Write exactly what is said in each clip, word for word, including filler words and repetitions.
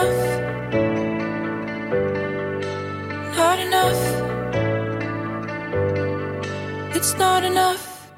enough. Not enough. It's not enough.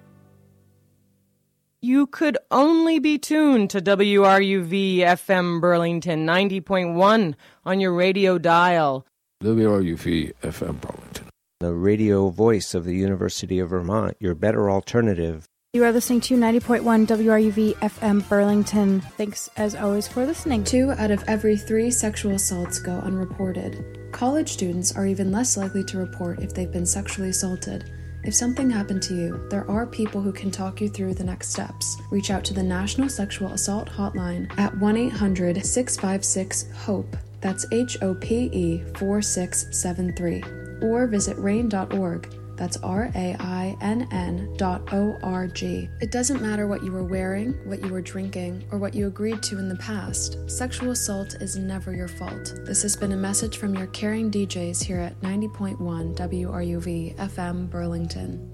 You could only be tuned to W R U V F M Burlington ninety point one on your radio dial. W R U V F M Burlington, the radio voice of the University of Vermont, your better alternative. You are listening to ninety point one W R U V F M Burlington. Thanks, as always, for listening. Two out of every three sexual assaults go unreported. College students are even less likely to report if they've been sexually assaulted. If something happened to you, there are people who can talk you through the next steps. Reach out to the National Sexual Assault Hotline at one eight hundred six five six HOPE. That's H O P E four six seven three. Or visit rain dot org. That's R A I N N dot O R G. It doesn't matter what you were wearing, what you were drinking, or what you agreed to in the past. Sexual assault is never your fault. This has been a message from your caring D Js here at ninety point one W R U V F M Burlington.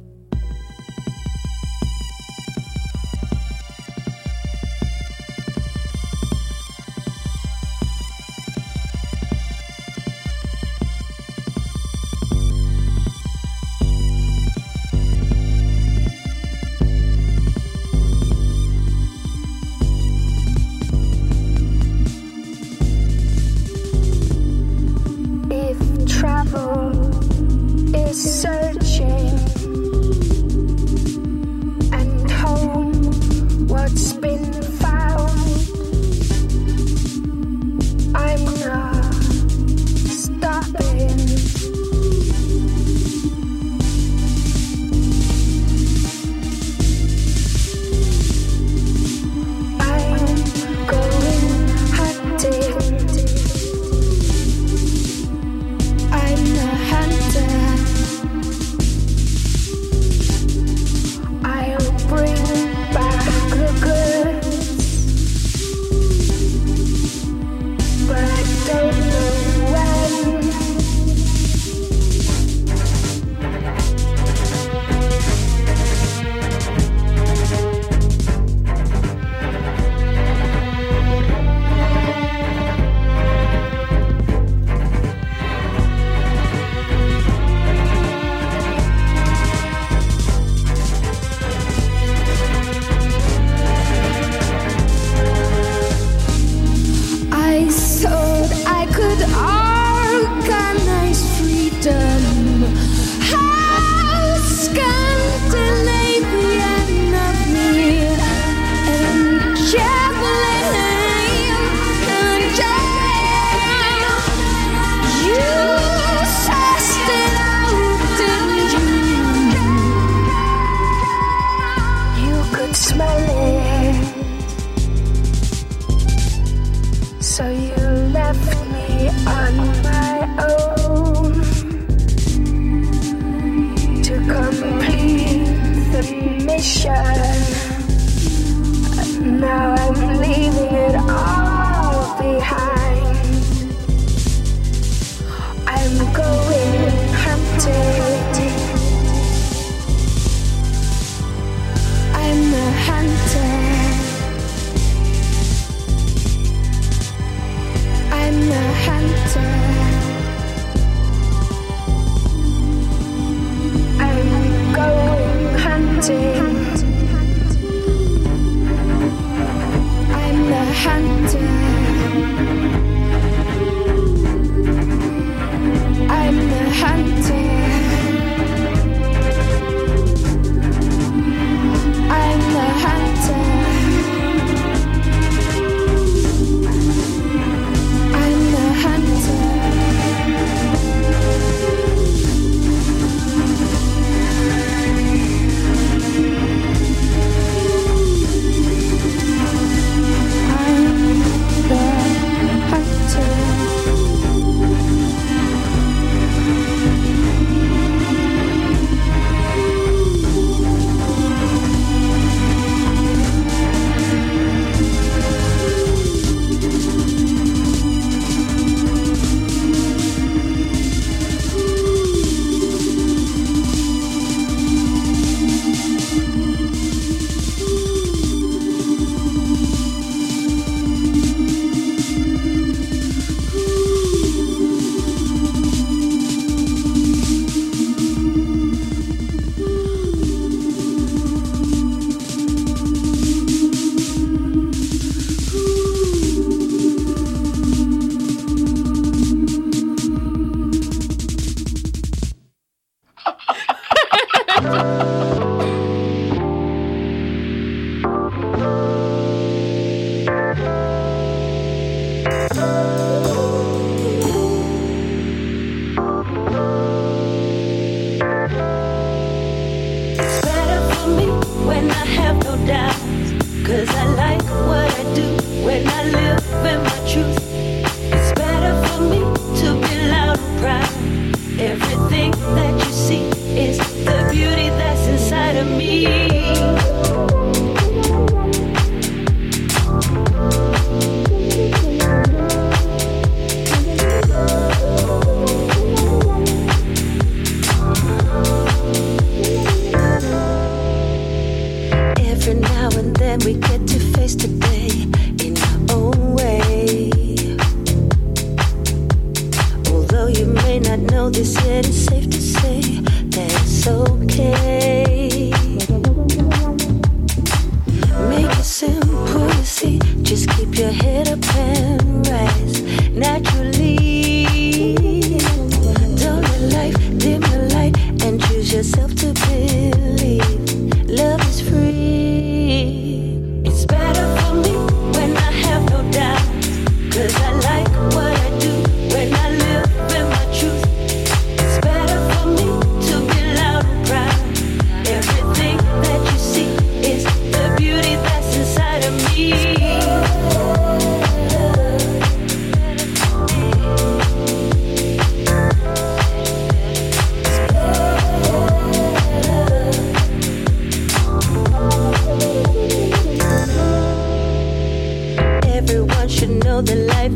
I'm the hunter.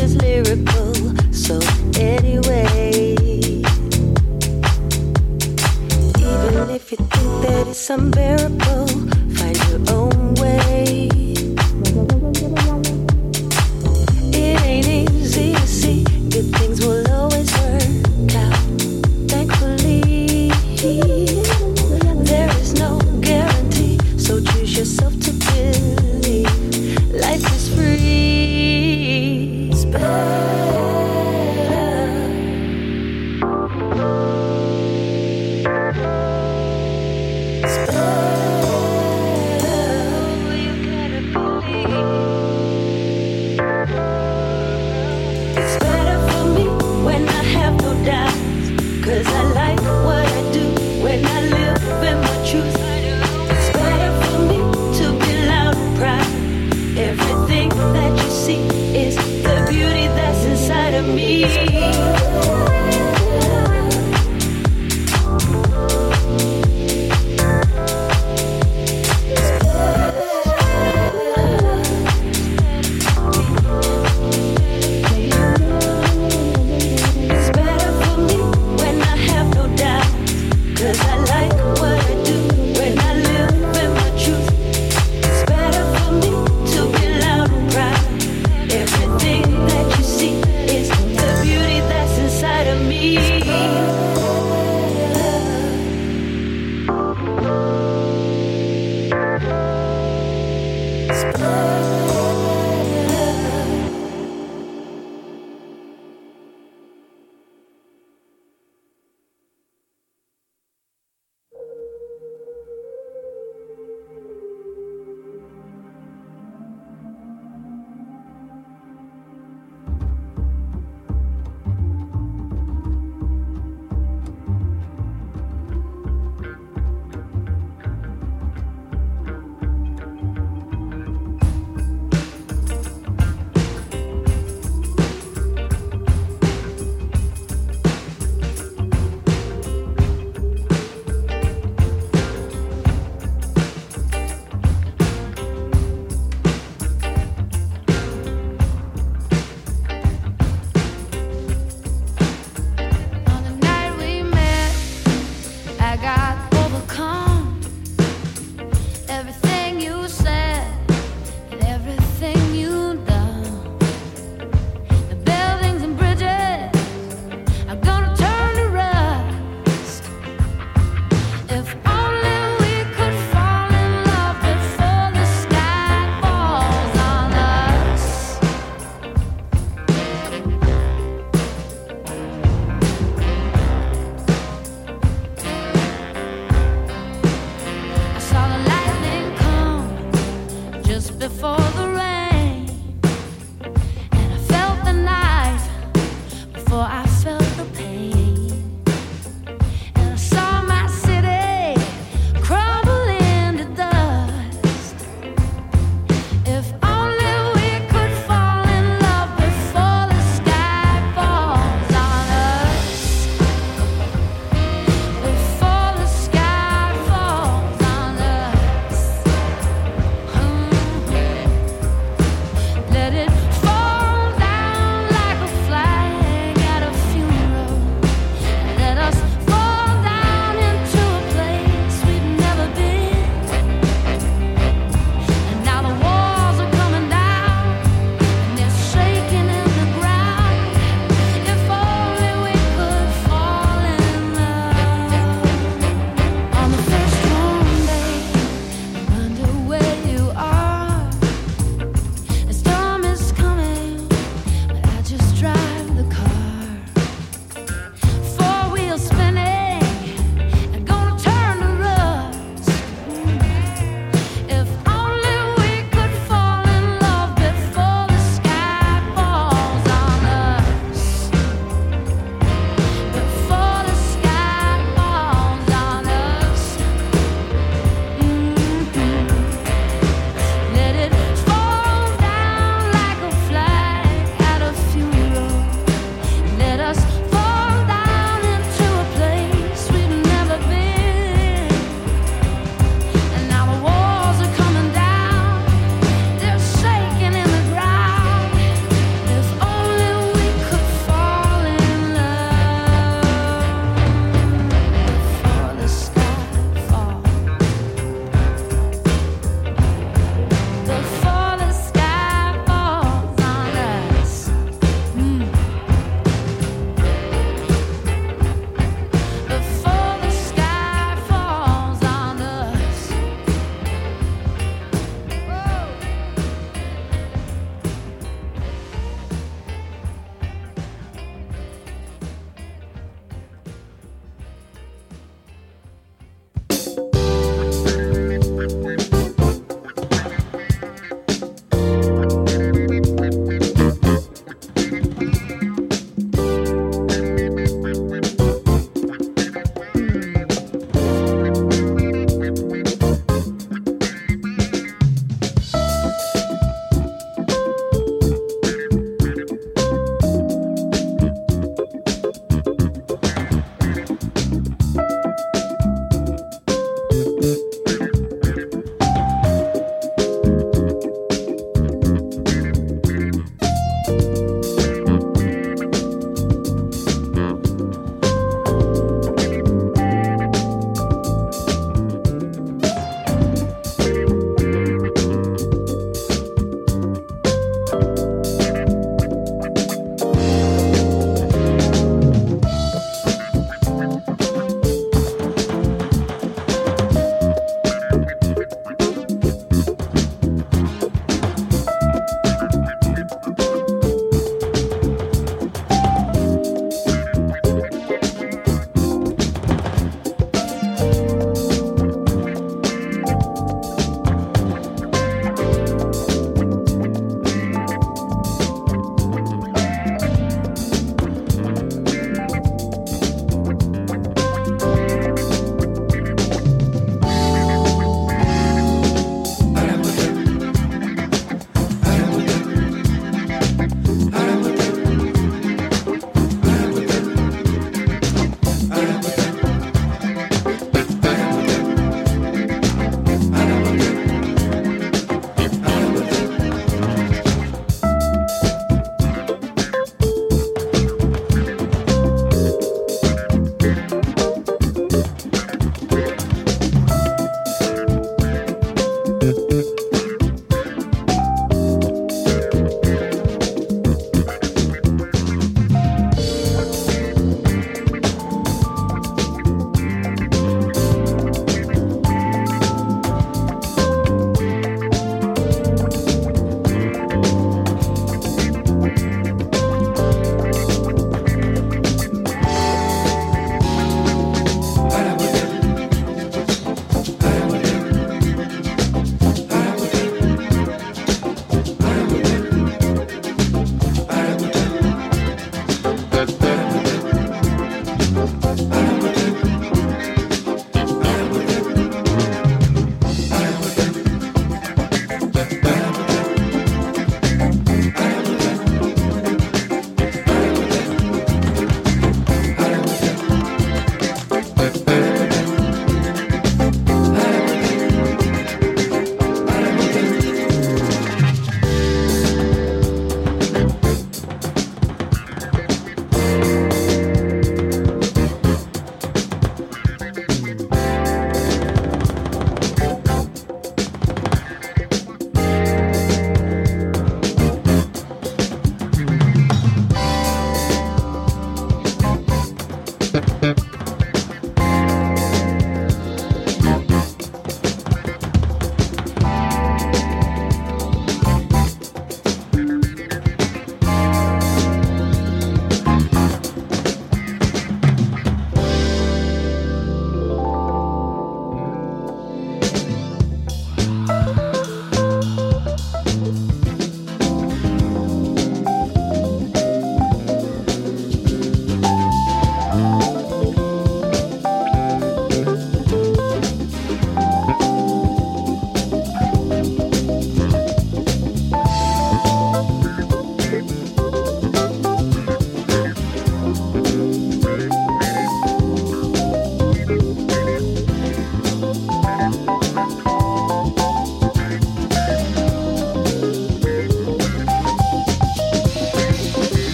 just lyrical. So anyway, even if you think that it's unbearable, find your own way. It ain't easy to see. Good things will always work out. Thankfully, there is no guarantee. So choose yourself to believe. Life is free. It's better. It's better. You gotta believe. It's better for me when I have no doubts, 'cause I like what I do when I live in my truth. It's better for me to be loud and proud. Everything that you see is the beauty that's inside of me. It's better for me when I have no doubt, 'cause I like what I do when I live in my truth. It's better for me to be loud and proud. Everything that you see is the beauty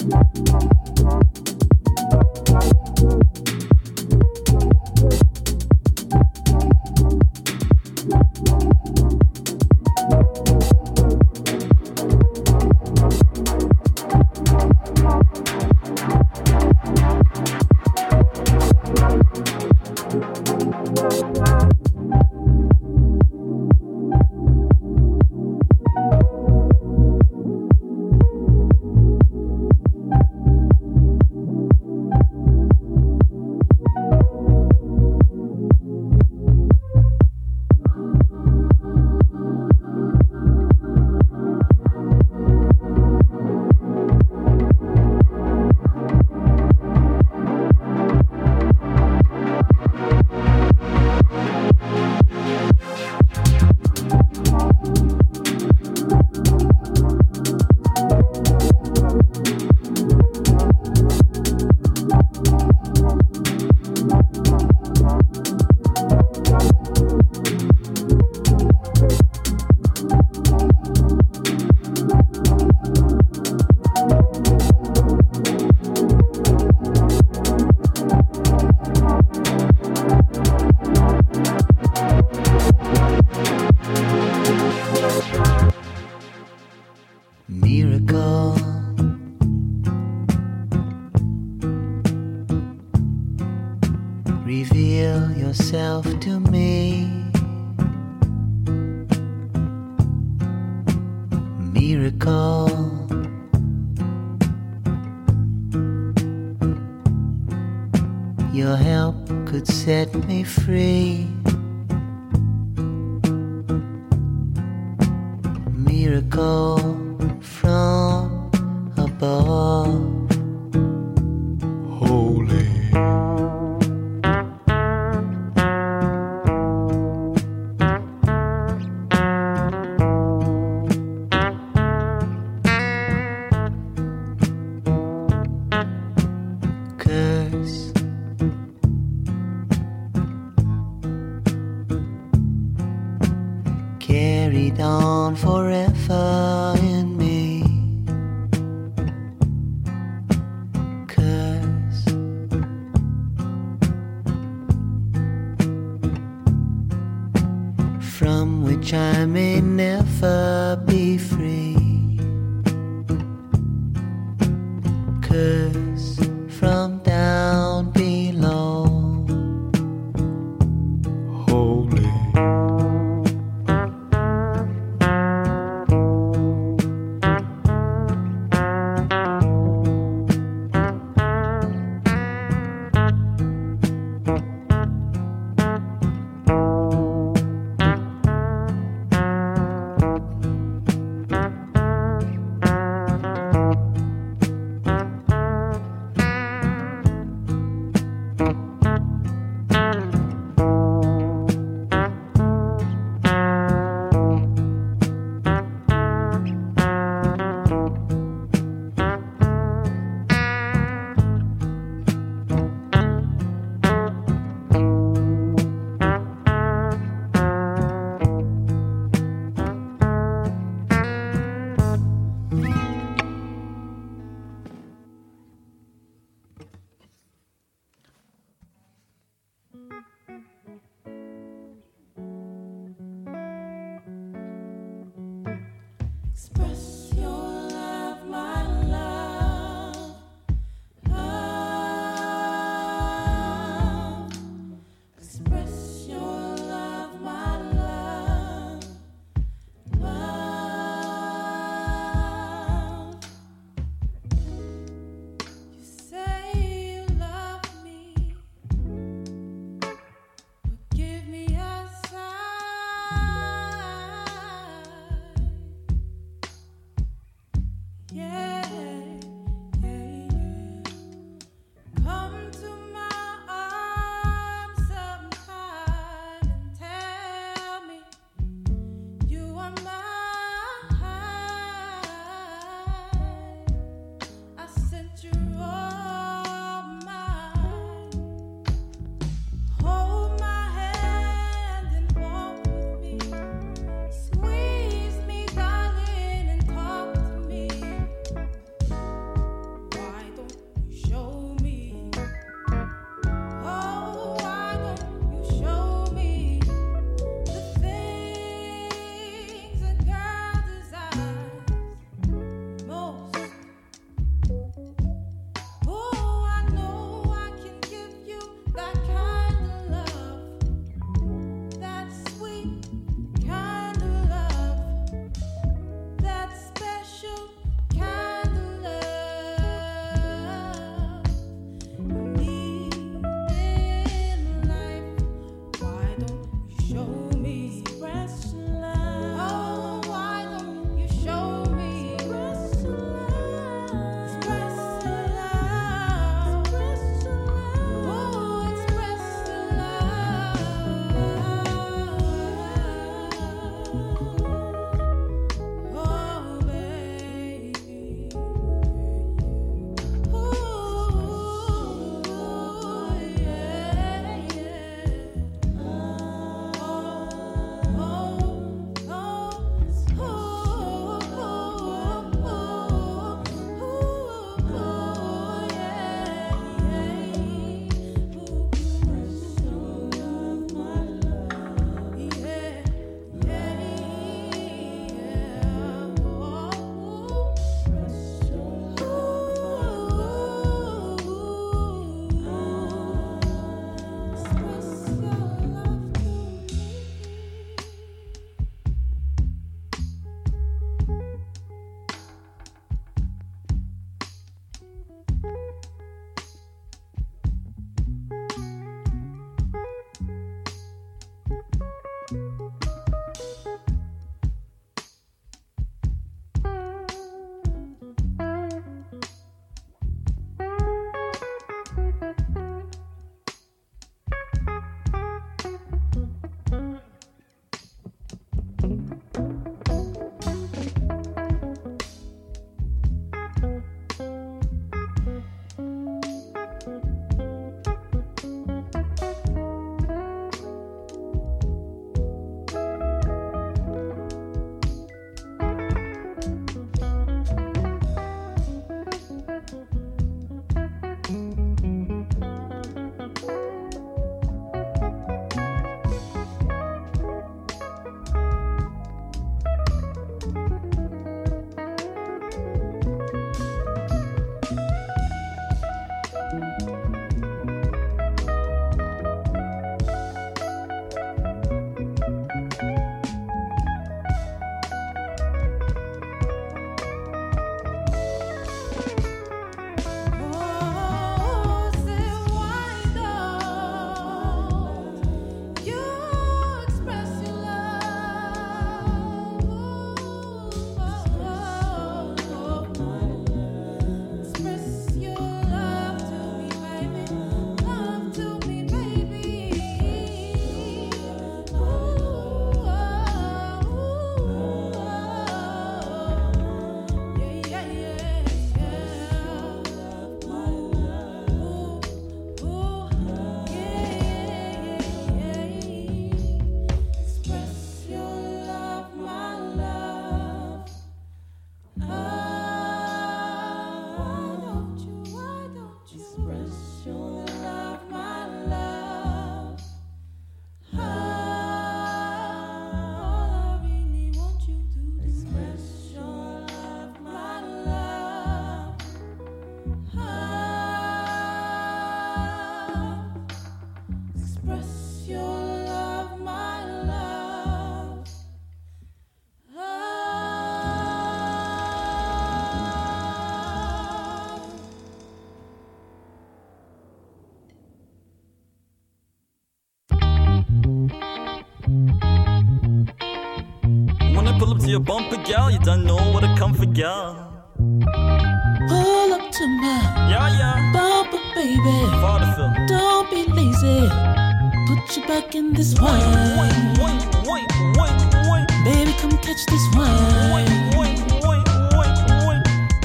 Reveal yourself to me. Miracle. Your help could set me free. Miracle from above. Holy. Curse. Carried on forever in me. Curse. From which I may never be free. Curse from down below. Holy. see a bumper, gal, you don't know what a comfort, gal. Pull up to my yeah, yeah. bumper, baby. Vaudeville. Don't be lazy. Put you back in this wine. Wait, wait, wait, wait, wait. Baby, come catch this wine. Wait, wait, wait, wait, wait.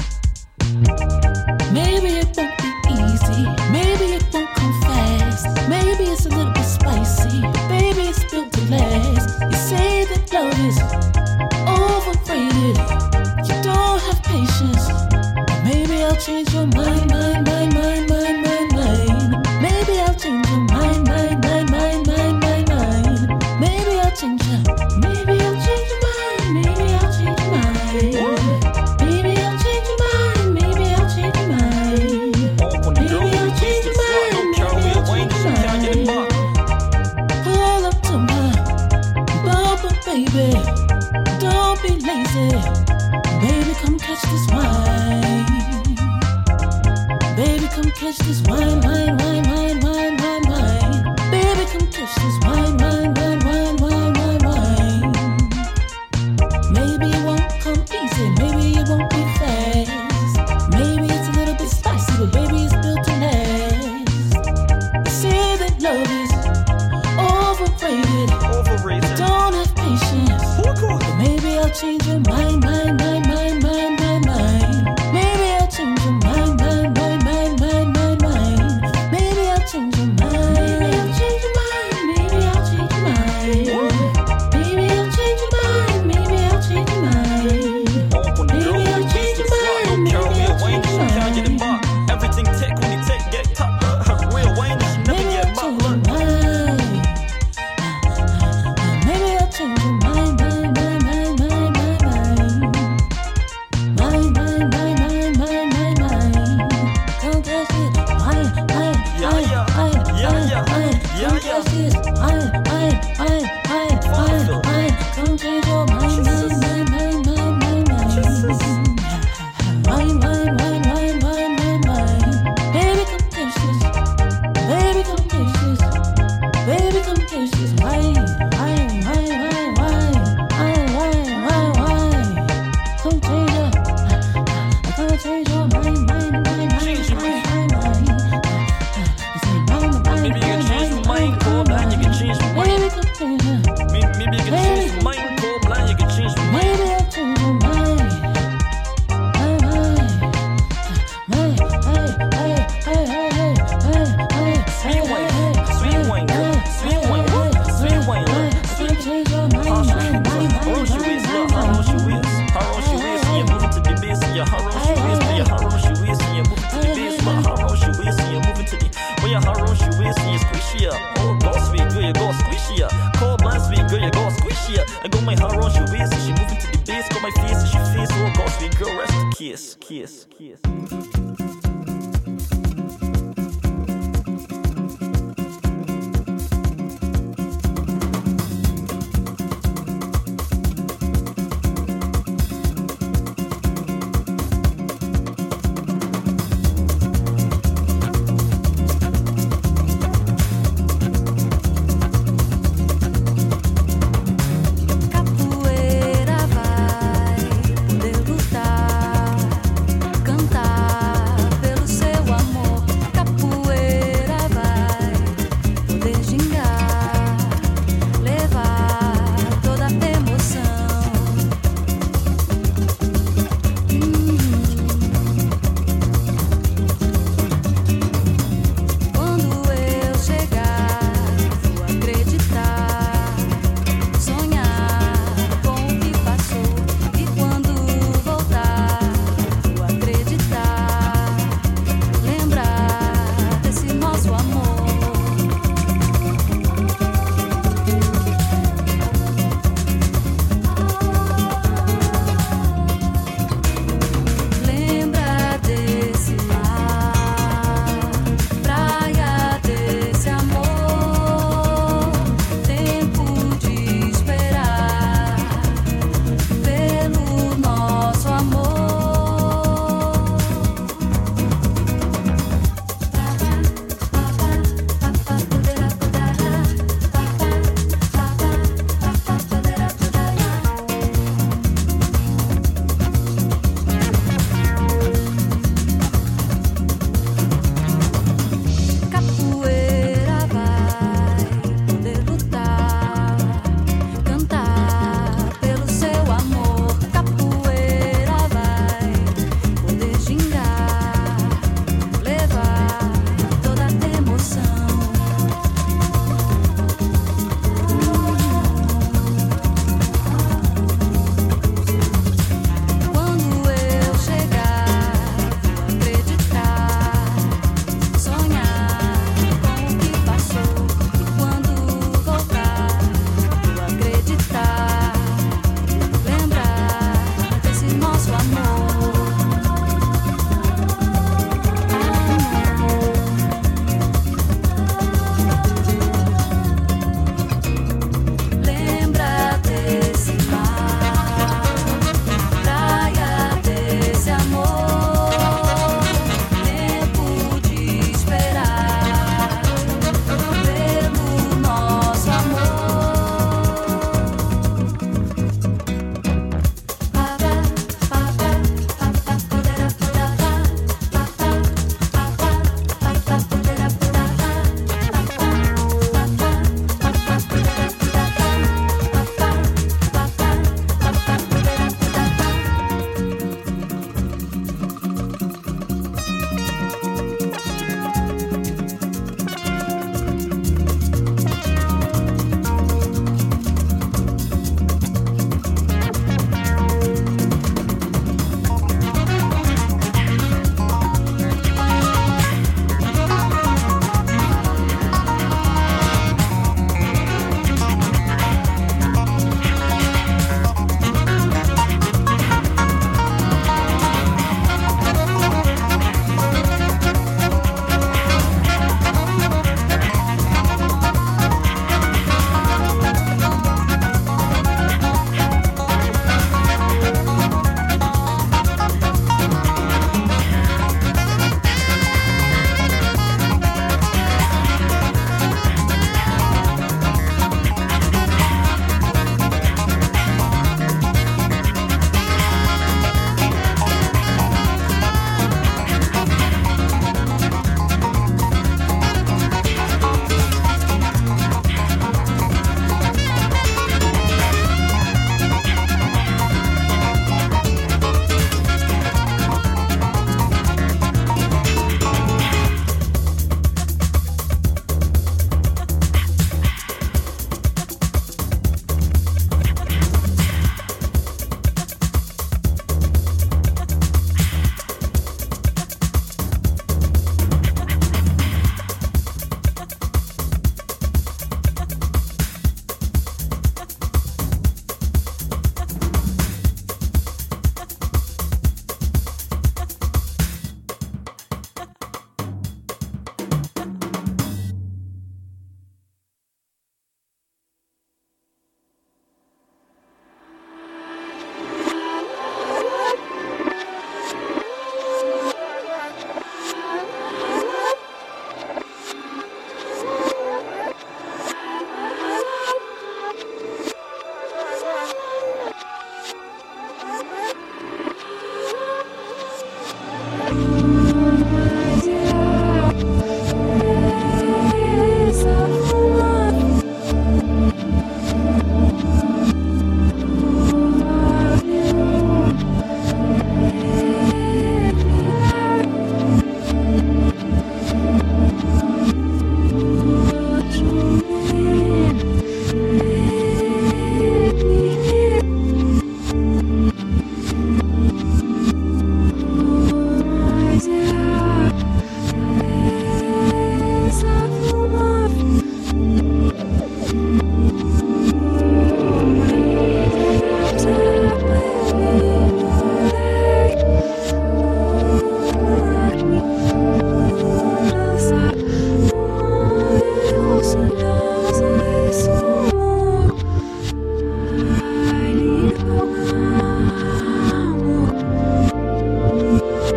Maybe it won't be easy. Maybe it won't come fast. Maybe it's a little bit spicy. Baby, it's built to last. You say that love is overrated. You don't have patience. Maybe I'll change your mind, mind, mind, mind, mind, mind, mind. Maybe I'll change your mind, mind, mind, mind, mind, mind, mind. Maybe I'll change your, maybe I'll change your mind, maybe I'll change your mind. Maybe I'll change your mind, maybe I'll change your mind. Maybe I'll change your mind, maybe I'll change your mind. Pull up to my bumper, baby. Don't be lazy. Baby, come catch this wine. Baby, come catch this wine, wine, wine, wine, wine, wine, wine. Baby, come catch this wine, wine, wine, wine, wine, wine, wine. Maybe it won't come easy, maybe it won't be fast. Maybe it's a little bit spicy, but baby, it's built to last. You say that love is overrated. Overrated. Don't have patience. But maybe I'll change your mind, mind, mind, mind, mind, mind, mind. Maybe I'll change your mind, mind, mind, mind, mind, mind, mind. Maybe I'll change your mind. Maybe I'll change your mind. Maybe I'll change your mind. Maybe I'll change your mind. Maybe I'll change your mind. Maybe I'll change your mind. Maybe I'll change your mind. Everything tech when you take get top. Real Wayne, you never get mocked. Maybe I'll change your mind, mind, mind, mind, mind, mind, mind, mind, mind, mind, mind, mind, mind. Come catch it, wine, wine, Yeah, yeah, wine, yeah, yeah, wine. yeah, Come yeah. catch it, wine, wine, wine, wine, wine, wine. Come change your mind, mind, mind, mind, mind, mind, mind. Wine, wine, wine, wine, wine, wine, wine. Baby, come catch this. Baby, come catch this. Baby, come catch this wine, wine, wine, wine, wine, wine, wine, wine, wine. Come change your, come change your mind, mind, mind, Change your mind, mind, mind. It's like mind, mind, Maybe you can change your mind, cool blind, you can change your mind. Baby, come change your, Maybe, maybe you can change your mind, cool blind, you can change your mind. maybe I'll change your mind. Mind, mind, mind, hey, hey, hey, hey, hey, hey, hey, Sweet Wayne, sweet Wayne, girl, sweet Wayne, sweet Wayne, look, sweet. How she is, look, how she is, how she is, and you're moving to the base, and you're how she is, but you're how she is, and you're moving to the base, but how she is, and you're moving to the, well, you're how she is, and you're squishy up. Oh, go sweet, girl, you go squishy up. Cold blind, sweet girl, you go squishy up. I go my how she is, and she moving to the base, got my face, and she face, oh, go sweet girl, rest the kiss, kiss, kiss.